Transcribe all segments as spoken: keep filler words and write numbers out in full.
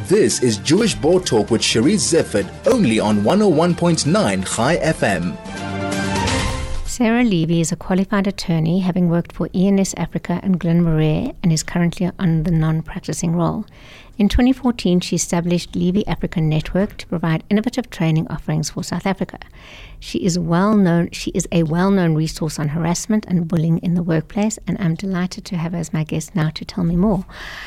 This is Jewish Board Talk with Cherise Zeffert, only on one oh one point nine Chai F M. Sarah Levy is a qualified attorney, having worked for E N S Africa and Glen Moray, and is currently on the non-practicing role. In twenty fourteen, she established Levy Africa Network to provide innovative training offerings for South Africa. She is well known. She is a well-known resource on harassment and bullying in the workplace, and I'm delighted to have her as my guest now to tell me more.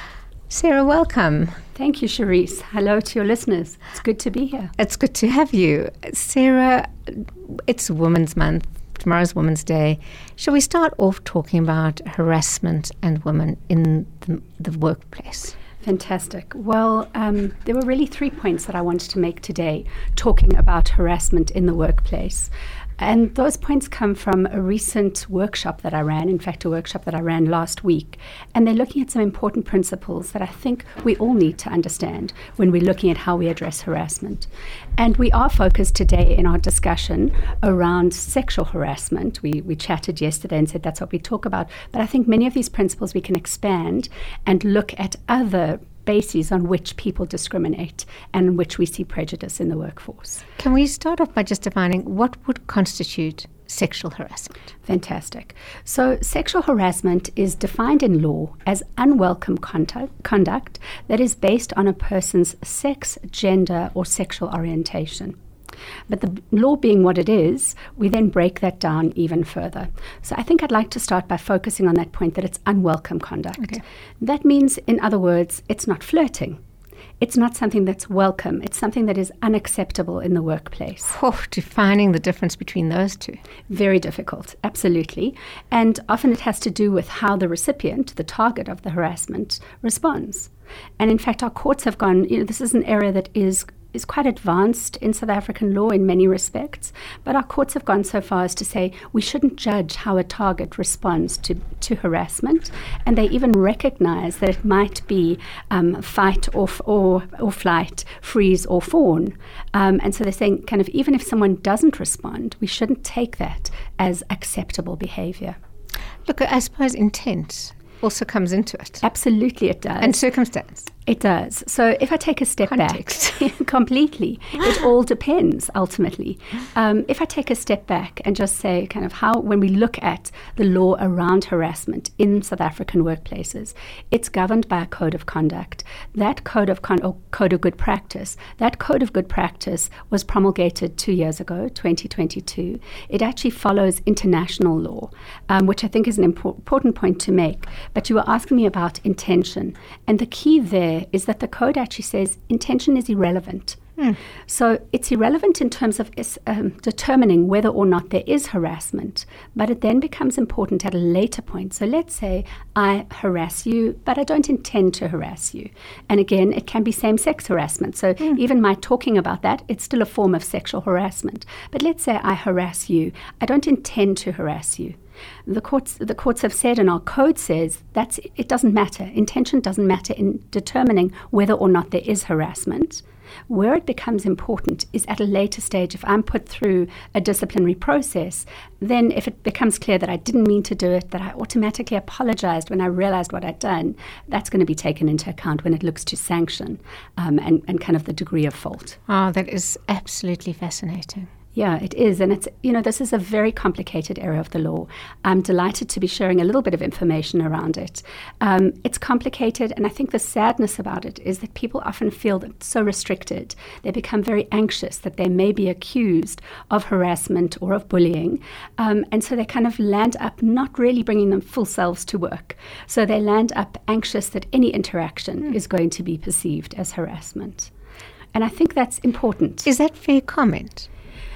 Sarah, welcome. Thank you, Cherise. Hello to your listeners. It's good to be here. It's good to have you. Sarah, it's Women's Month. Tomorrow's Women's Day. Shall we start off talking about harassment and women in the, the workplace? Fantastic. Well, um, there were really three points that I wanted to make today, talking about harassment in the workplace. And those points come from a recent workshop that I ran, in fact, a workshop that I ran last week. And they're looking at some important principles that I think we all need to understand when we're looking at how we address harassment. And we are focused today in our discussion around sexual harassment. We, we chatted yesterday and said that's what we talk about. But I think many of these principles we can expand and look at other bases on which people discriminate and in which we see prejudice in the workforce. Can we start off by just defining what would constitute sexual harassment? Fantastic. So sexual harassment is defined in law as unwelcome contact, conduct that is based on a person's sex, gender, or sexual orientation. But the law being what it is, we then break that down even further. So I think I'd like to start by focusing on that point that it's unwelcome conduct. Okay. That means, in other words, it's not flirting. It's not something that's welcome. It's something that is unacceptable in the workplace. Oh, defining the difference between those two. Very difficult, absolutely. And often it has to do with how the recipient, the target of the harassment, responds. And in fact, our courts have gone, you know, this is an area that is is quite advanced in South African law in many respects, but our courts have gone so far as to say we shouldn't judge how a target responds to, to harassment, and they even recognize that it might be um, fight or, or, or flight, freeze or fawn. Um, and so they're saying kind of even if someone doesn't respond, we shouldn't take that as acceptable behavior. Look, I suppose intent also comes into it. Absolutely it does. And circumstance. It does. So if I take a step Context. back, completely, it all depends ultimately. Um, if I take a step back and just say kind of how, when we look at the law around harassment in South African workplaces, it's governed by a code of conduct. That code of con- or code of good practice, that code of good practice was promulgated two years ago, twenty twenty-two. It actually follows international law, um, which I think is an impor- important point to make. But you were asking me about intention, and the key there is that the code actually says intention is irrelevant. Hmm. So it's irrelevant in terms of um, determining whether or not there is harassment, but it then becomes important at a later point. So let's say I harass you, but I don't intend to harass you. And again, it can be same-sex harassment. So hmm. even my talking about that, it's still a form of sexual harassment. But let's say I harass you. I don't intend to harass you. The courts, the courts have said, and our code says, that's it doesn't matter. Intention doesn't matter in determining whether or not there is harassment. Where it becomes important is at a later stage. If I'm put through a disciplinary process, then if it becomes clear that I didn't mean to do it, that I automatically apologized when I realized what I'd done, that's going to be taken into account when it looks to sanction um, and, and kind of the degree of fault. Oh, that is absolutely fascinating. Yeah, it is. And it's, you know, this is a very complicated area of the law. I'm delighted to be sharing a little bit of information around it. Um, it's complicated, and I think the sadness about it is that people often feel that so restricted. They become very anxious that they may be accused of harassment or of bullying. Um, and so they kind of land up not really bringing them full selves to work. So they land up anxious that any interaction mm. is going to be perceived as harassment. And I think that's important. Is that fair comment?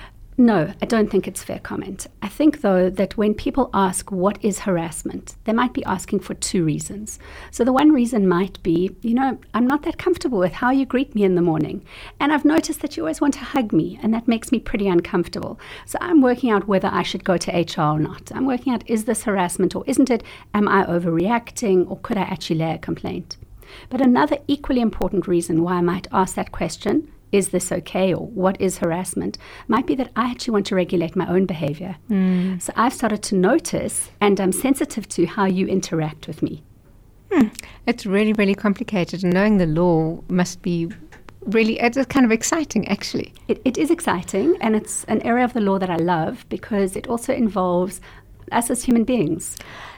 No, I don't think it's fair comment. I think, though, that when people ask what is harassment, they might be asking for two reasons. So the one reason might be, you know, I'm not that comfortable with how you greet me in the morning. And I've noticed that you always want to hug me, and that makes me pretty uncomfortable. So I'm working out whether I should go to H R or not. I'm working out, is this harassment or isn't it? Am I overreacting, or could I actually lay a complaint? But another equally important reason why I might ask that question, is this okay, or what is harassment, might be that I actually want to regulate my own behavior. Mm. So I've started to notice, and I'm sensitive to how you interact with me. Hmm. It's really, really complicated, and knowing the law must be really, it's kind of exciting, actually. It, it is exciting, and it's an area of the law that I love because it also involves us as human beings.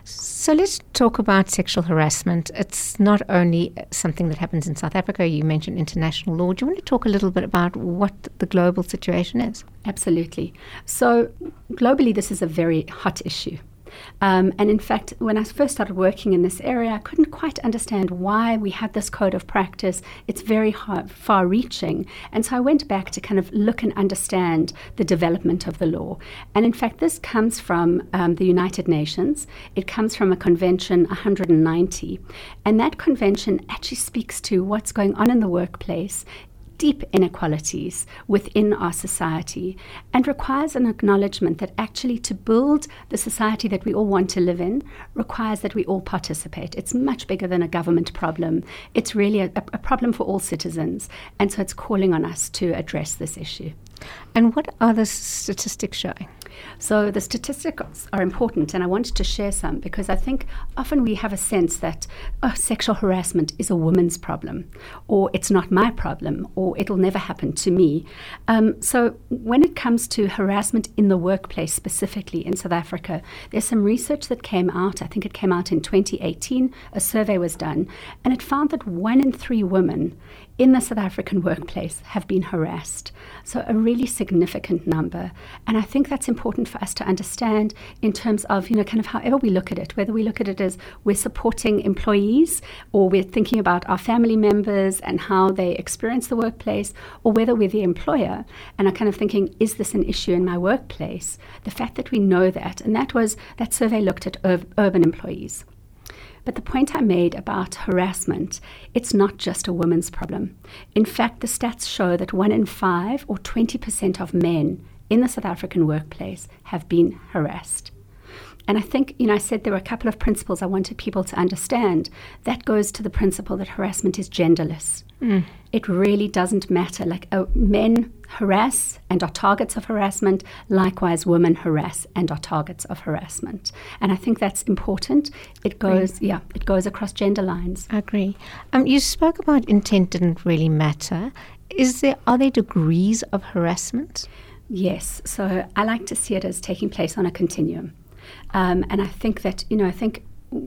So let's talk about sexual harassment. It's not only something that happens in South Africa. You mentioned international law. Do you want to talk a little bit about what the global situation is? Absolutely. So globally, this is a very hot issue. Um, and in fact, when I first started working in this area, I couldn't quite understand why we had this code of practice. It's very hard, far-reaching. And so I went back to kind of look and understand the development of the law. And in fact, this comes from um, the United Nations. It comes from a convention one hundred ninety. And that convention actually speaks to what's going on in the workplace, deep inequalities within our society, and requires an acknowledgement that actually to build the society that we all want to live in requires that we all participate. It's much bigger than a government problem. It's really a, a problem for all citizens, and so it's calling on us to address this issue. And what are the statistics showing? So the statistics are important, and I wanted to share some because I think often we have a sense that oh, sexual harassment is a woman's problem, or it's not my problem, or it'll never happen to me. Um, so when it comes to harassment in the workplace, specifically in South Africa, there's some research that came out. I think it came out in twenty eighteen. A survey was done, and it found that one in three women in the South African workplace have been harassed. So a really significant number. And I think that's important for us to understand in terms of, you know, kind of however we look at it, whether we look at it as we're supporting employees or we're thinking about our family members and how they experience the workplace, or whether we're the employer and are kind of thinking, is this an issue in my workplace? The fact that we know that, and that was, that survey looked at ur- urban employees. But the point I made about harassment, it's not just a woman's problem. In fact, the stats show that one in five or twenty percent of men in the South African workplace have been harassed. And I think, you know, I said there were a couple of principles I wanted people to understand. That goes to the principle that harassment is genderless. Mm. It really doesn't matter. Like uh, men harass and are targets of harassment. Likewise, women harass and are targets of harassment. And I think that's important. It goes, yeah, it goes across gender lines. I agree. Um, you spoke about intent didn't really matter. Is there, are there degrees of harassment? Yes. So I like to see it as taking place on a continuum. Um, and I think that, you know, I think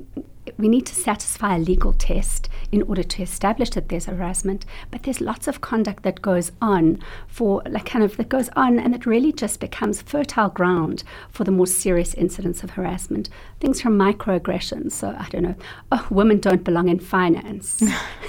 we need to satisfy a legal test in order to establish that there's harassment, but there's lots of conduct that goes on for like kind of that goes on and that really just becomes fertile ground for the more serious incidents of harassment. Things from microaggressions, so I don't know, oh, women don't belong in finance,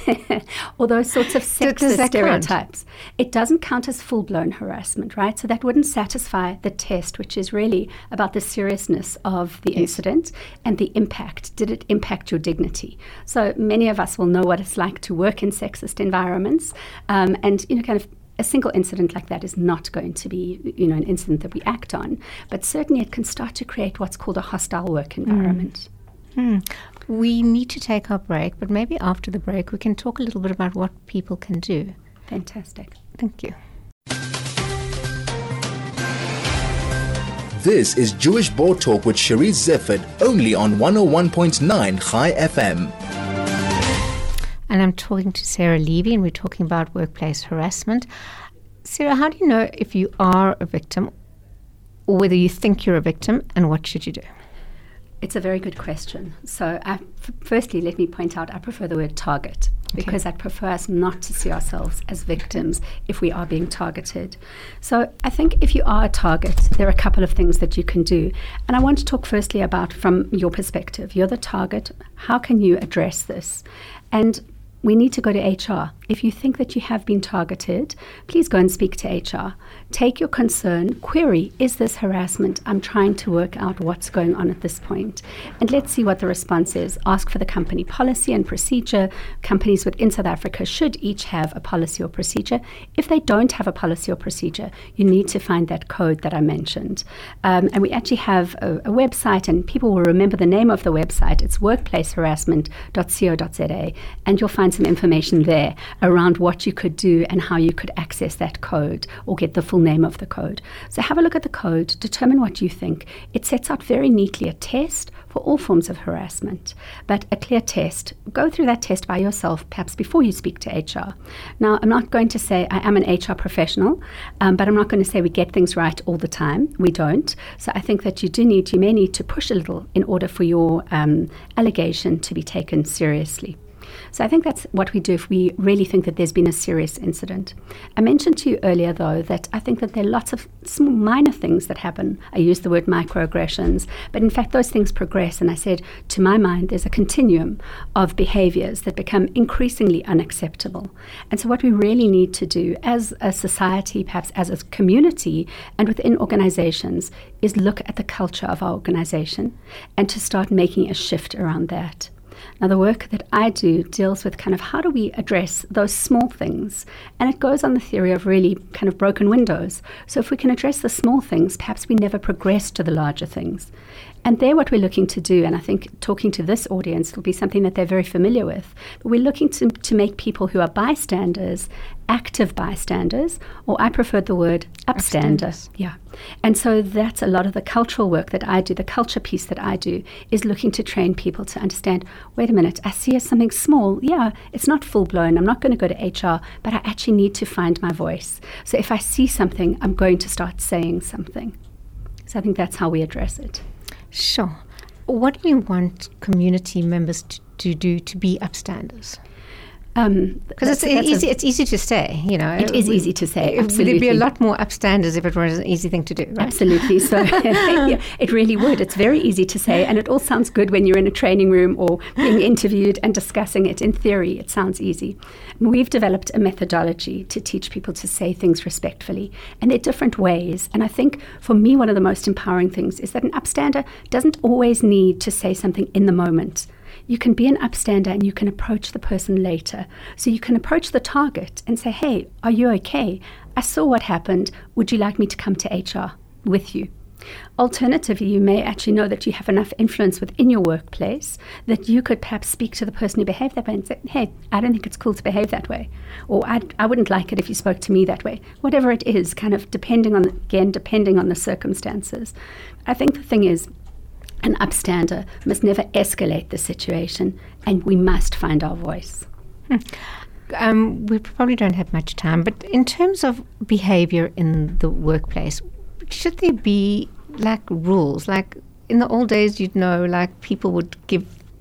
or those sorts of sexist stereotypes. Count? It doesn't count as full-blown harassment, right? So that wouldn't satisfy the test, which is really about the seriousness of the yes. incident and the impact. Did it impact your dignity? So many of us will know what it's like to work in sexist environments, um, and you know, kind of a single incident like that is not going to be, you know, an incident that we act on, but certainly it can start to create what's called a hostile work environment. Mm. Mm. We need to take our break, but maybe after the break we can talk a little bit about what people can do. Fantastic. Thank you. This is Jewish Board Talk with Cherise Zeffert, only on one oh one point nine Chai F M. And I'm talking to Sarah Levy, and we're talking about workplace harassment. Sarah, how do you know if you are a victim or whether you think you're a victim, and what should you do? It's a very good question. So I, f- firstly, let me point out I prefer the word target, because okay. I prefer us not to see ourselves as victims if we are being targeted. So I think if you are a target, there are a couple of things that you can do. And I want to talk firstly about from your perspective. You're the target. How can you address this? And we need to go to H R. If you think that you have been targeted, please go and speak to H R. Take your concern, query, is this harassment? I'm trying to work out what's going on at this point. And let's see what the response is. Ask for the company policy and procedure. Companies within South Africa should each have a policy or procedure. If they don't have a policy or procedure, you need to find that code that I mentioned. Um, and we actually have a, a website, and people will remember the name of the website. It's workplace harassment dot co dot za, and you'll find some information there around what you could do and how you could access that code or get the full name of the code. So have a look at the code, determine what you think. It sets out very neatly a test for all forms of harassment, but a clear test. Go through that test by yourself, perhaps before you speak to H R. Now, I'm not going to say I am an H R professional, um, but I'm not going to say we get things right all the time. We don't. So I think that you do need, you may need to push a little in order for your um, allegation to be taken seriously. So I think that's what we do if we really think that there's been a serious incident. I mentioned to you earlier, though, that I think that there are lots of small, minor things that happen. I used the word microaggressions, but in fact those things progress. And I said, to my mind, there's a continuum of behaviors that become increasingly unacceptable. And so what we really need to do as a society, perhaps as a community and within organizations, is look at the culture of our organization and to start making a shift around that. Now, the work that I do deals with kind of how do we address those small things? And it goes on the theory of really kind of broken windows. So if we can address the small things, perhaps we never progress to the larger things. And they're what we're looking to do. And I think talking to this audience will be something that they're very familiar with. But we're looking to, to make people who are bystanders active bystanders, or I prefer the word upstander. Upstanders. Yeah. And so that's a lot of the cultural work that I do, the culture piece that I do, is looking to train people to understand, wait a minute, I see as something small. Yeah, it's not full-blown. I'm not going to go to H R, but I actually need to find my voice. So if I see something, I'm going to start saying something. So I think that's how we address it. Sure. What do you want community members to, to do to be upstanders? Because um, it's easy. A, it's easy to say, you know. It is easy to say. Absolutely, there'd be a lot more upstanders if it was an easy thing to do. Right? Absolutely. So yeah, it really would. It's very easy to say, and it all sounds good when you're in a training room or being interviewed and discussing it. In theory, it sounds easy. We've developed a methodology to teach people to say things respectfully, and there are different ways. And I think for me, one of the most empowering things is that an upstander doesn't always need to say something in the moment. You can be an upstander and you can approach the person later. So you can approach the target and say, hey, are you okay? I saw what happened. Would you like me to come to H R with you? Alternatively, you may actually know that you have enough influence within your workplace that you could perhaps speak to the person who behaved that way and say, hey, I don't think it's cool to behave that way. Or I, I wouldn't like it if you spoke to me that way. Whatever it is, kind of depending on, again, depending on the circumstances. I think the thing is, an upstander must never escalate the situation, and we must find our voice. Hmm. Um, we probably don't have much time, but in terms of behavior in the workplace, should there be like rules? Like in the old days, you'd know, like people would give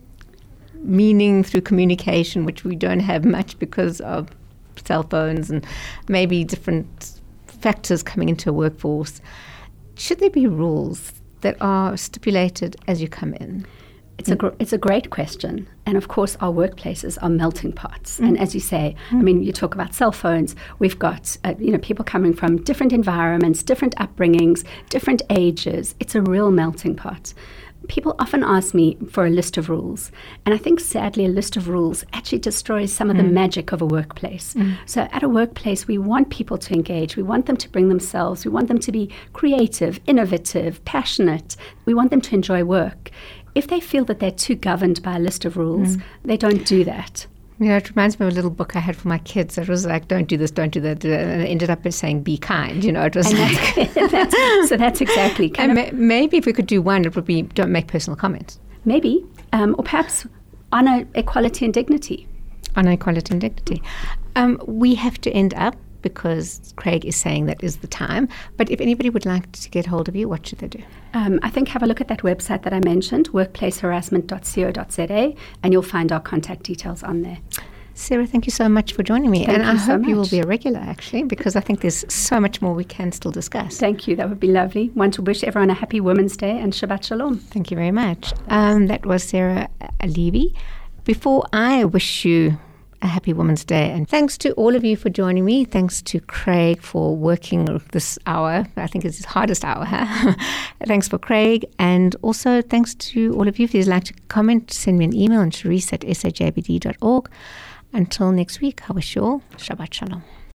meaning through communication, which we don't have much because of cell phones and maybe different factors coming into a workforce. Should there be rules that are stipulated as you come in? It's a gr- it's a great question. And of course, our workplaces are melting pots. Mm. And as you say, Mm. I mean, you talk about cell phones. We've got, uh, you know, people coming from different environments, different upbringings, different ages. It's a real melting pot. People often ask me for a list of rules. And I think, sadly, a list of rules actually destroys some of mm. the magic of a workplace. Mm. So at a workplace, we want people to engage. We want them to bring themselves. We want them to be creative, innovative, passionate. We want them to enjoy work. If they feel that they're too governed by a list of rules, mm. they don't do that. You know, it reminds me of a little book I had for my kids. It was like, don't do this, don't do that. And it ended up saying, be kind. You know, it was and like... that's, that's, so that's exactly kind and of... ma- maybe if we could do one, it would be, don't make personal comments. Maybe. Um, or perhaps honor equality and dignity. Honor equality and dignity. Um, we have to end up because Craig is saying that is the time. But if anybody would like to get hold of you, what should they do? Um, I think have a look at that website that I mentioned, workplace harassment dot co dot za, and you'll find our contact details on there. Sarah, thank you so much for joining me. Thank and you I so hope much. you will be a regular, actually, because I think there's so much more we can still discuss. Thank you. That would be lovely. Want to wish everyone a happy Women's Day and Shabbat Shalom. Thank you very much. Um, that was Sarah Levy. Before I wish you a happy Women's Day. And thanks to all of you for joining me. Thanks to Craig for working this hour. I think it's his hardest hour. Huh? Thanks for Craig. And also thanks to all of you. If you'd like to comment, send me an email on Charisse at s h a b d dot org. Until next week, I wish you all Shabbat Shalom.